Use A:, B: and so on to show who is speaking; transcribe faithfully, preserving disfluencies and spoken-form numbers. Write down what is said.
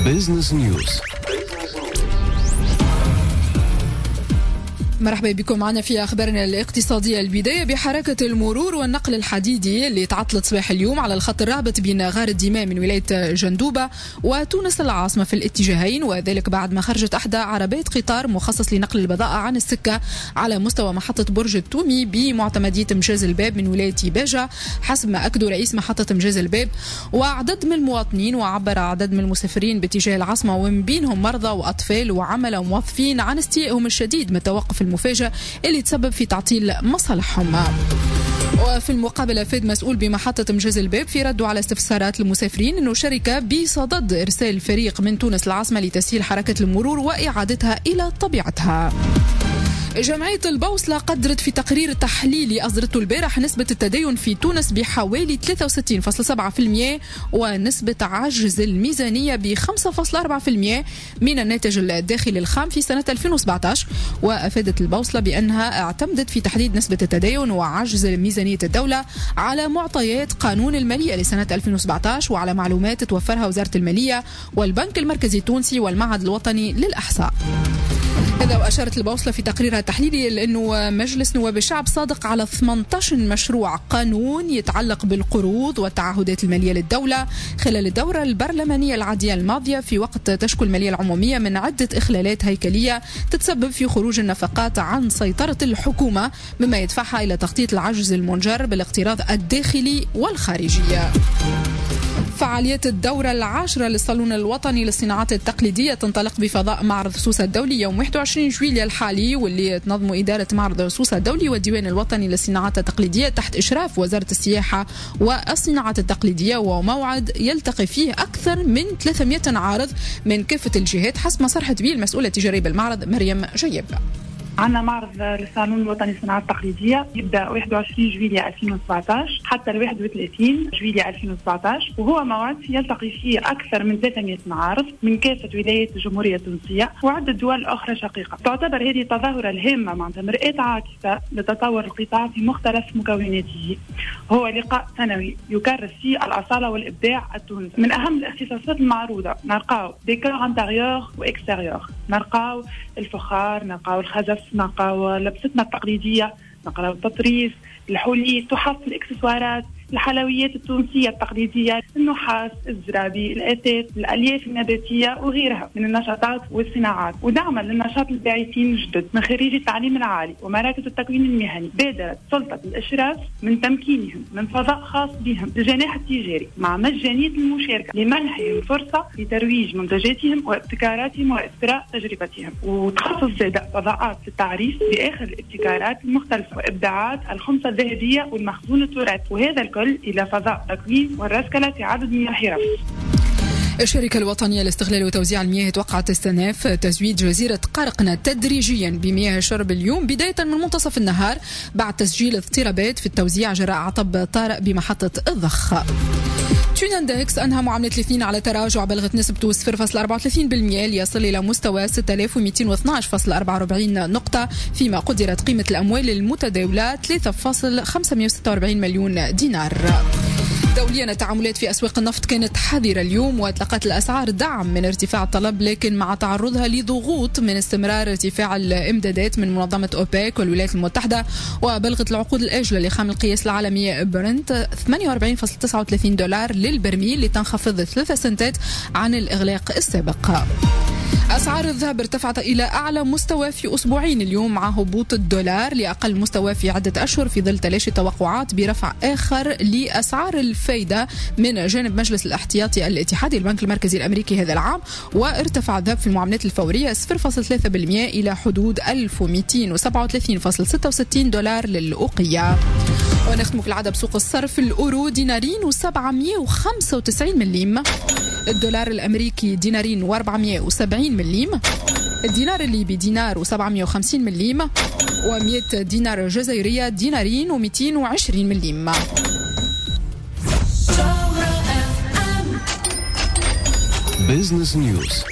A: بيزنس نيوز.
B: مرحبا بكم معنا في أخبارنا الاقتصادية. البداية بحركة المرور والنقل الحديدي اللي تعطلت صباح اليوم على الخط الرابط بين غار الدماء من ولاية جندوبة وتونس العاصمة في الاتجاهين، وذلك بعد ما خرجت أحدى عربات قطار مخصص لنقل البضائع عن السكة على مستوى محطة برج التومي بمعتمدية مجاز الباب من ولاية باجة، حسب ما أكدوا رئيس محطة مجاز الباب. وعدد من المواطنين وعبر عدد من المسافرين باتجاه العاصمة ومن بينهم مرضى وأطفال وعمل وموظفين عن استيائهم الشديد من التوقف المفاجئ اللي تسبب في تعطيل مصالحهم. وفي المقابلة فاد مسؤول بمحطة مجاز الباب في رده على استفسارات المسافرين أنه شركة بصدد إرسال فريق من تونس العاصمة لتسهيل حركة المرور وإعادتها إلى طبيعتها. جمعية البوصلة قدرت في تقرير تحليلي أصدرته البارح نسبة التدين في تونس بحوالي ثلاثة وستين فاصلة سبعة بالمئة ونسبة عجز الميزانية ب خمسة فاصلة أربعة بالمئة من الناتج الداخلي الخام في سنة ألفين وسبعة عشر. وأفادت البوصلة بأنها اعتمدت في تحديد نسبة التدين وعجز ميزانية الدولة على معطيات قانون المالية لسنة ألفين وسبعة عشر وعلى معلومات توفرها وزارة المالية والبنك المركزي التونسي والمعهد الوطني للإحصاء. هذا وأشارت البوصلة في تقريرها التحليلي لأنه مجلس نواب الشعب صادق على ثمانية عشر مشروع قانون يتعلق بالقروض والتعهدات المالية للدولة خلال الدورة البرلمانية العادية الماضية، في وقت تشكو المالية العمومية من عدة إخلالات هيكلية تتسبب في خروج النفقات عن سيطرة الحكومة، مما يدفعها إلى تخطيط العجز المنجر بالاقتراض الداخلي والخارجي. فعاليات الدورة العاشرة للصالون الوطني للصناعات التقليدية تنطلق بفضاء معرض سوسة الدولي يوم واحد وعشرين جويلية الحالي، واللي تنظم إدارة معرض سوسة الدولي والديوان الوطني للصناعات التقليدية تحت إشراف وزارة السياحة والصناعات التقليدية، وموعد يلتقي فيه أكثر من ثلاثمئة عارض من كافة الجهات حسب ما صرحت به المسؤولة التجارية بالمعرض مريم جيب.
C: عندنا معرض للصالون الوطني للصناعات التقليدية يبدأ واحد وعشرين جويلية ألفين وسبعة عشر حتى واحد وثلاثين جويلية ألفين وسبعة عشر، وهو موعد يلتقي فيه أكثر من ثلاثمئة معارض من كافة ولايات الجمهورية التونسية وعدة دول أخرى شقيقة. تعتبر هذه التظاهرة الهامة معناتها مرآة عاكسة لتطور القطاع في مختلف مكوناته. هو لقاء سنوي يكرس فيه الأصالة والإبداع التونسي. من أهم الاختصاصات المعروضة نلقاو ديكور انتيريور واكستيريور، نلقاو الفخار، نلقاو الخزف، نلقاو لبستنا التقليدية، نلقاو التطريز، الحلي، تحف، الاكسسوارات، الحلويات التونسية التقليدية، النحاس، الزرابي، الأثاث، الألياف النباتية وغيرها من النشاطات والصناعات. ودعما للنشاط الباعثين الجدد من خريجي التعليم العالي ومراكز التكوين المهني، بادرت سلطة الإشراف من تمكينهم من فضاء خاص بهم الجناح التجاري مع مجانية المشاركة لمنحهم فرصة لترويج منتجاتهم وابتكاراتهم وإثراء تجربتهم، وتخصص زادة فضاءات للتعريف بآخر الابتكارات المختلفة وإبداعات الخمسة الذهبية والمخزون التراثي، وهذا الكل إلى فضاء تكوين والرسكلة في عدد من الحرف.
B: الشركة الوطنية لاستغلال وتوزيع المياه توقعت تستناف تزويد جزيرة قرقنة تدريجيا بمياه الشرب اليوم بداية من منتصف النهار بعد تسجيل اضطرابات في التوزيع جراء عطب طارئ بمحطة الضخ. تشيناندكس أنهى معاملة الاثنين على تراجع بلغت نسبته صفر فاصلة أربعة وثلاثين بالمئة ليصل إلى مستوى ستة آلاف ومئتين واثني عشر فاصلة أربعة وأربعين نقطة، فيما قدرت قيمة الأموال المتداولة ثلاثة فاصلة خمسمئة وستة وأربعين مليون دينار. دوليا التعاملات في أسواق النفط كانت حذرة اليوم وتلقت الأسعار دعم من ارتفاع الطلب، لكن مع تعرضها لضغوط من استمرار ارتفاع الإمدادات من منظمة أوبيك والولايات المتحدة. وبلغت العقود الآجلة لخام القياس العالمية برنت ثمانية وأربعين فاصلة تسعة وثلاثين دولار للبرميل لتنخفض ثلاثة سنتات عن الإغلاق السابق. أسعار الذهب ارتفعت إلى أعلى مستوى في أسبوعين اليوم مع هبوط الدولار لأقل مستوى في عدة أشهر في ظل تلاشي توقعات برفع آخر لأسعار الفايدة من جانب مجلس الاحتياطي الاتحادي البنك المركزي الأمريكي هذا العام. وارتفع الذهب في المعاملات الفورية صفر فاصلة ثلاثة بالمئة إلى حدود ألف ومئتين وسبعة وثلاثين فاصلة ستة وستين دولار للأوقية. ونختم كالعادة بسوق الصرف. الأورو دينارين وسبعمئة وخمسة وتسعين مليم، الدولار الأمريكي دينارين وأربعمئة وسبعين مليم، الدينار الليبي دينار وسبعمئة وخمسين مليم، ومئة دينار جزائرية دينارين ومئتين وعشرين مليم.
A: بيزنس نيوز.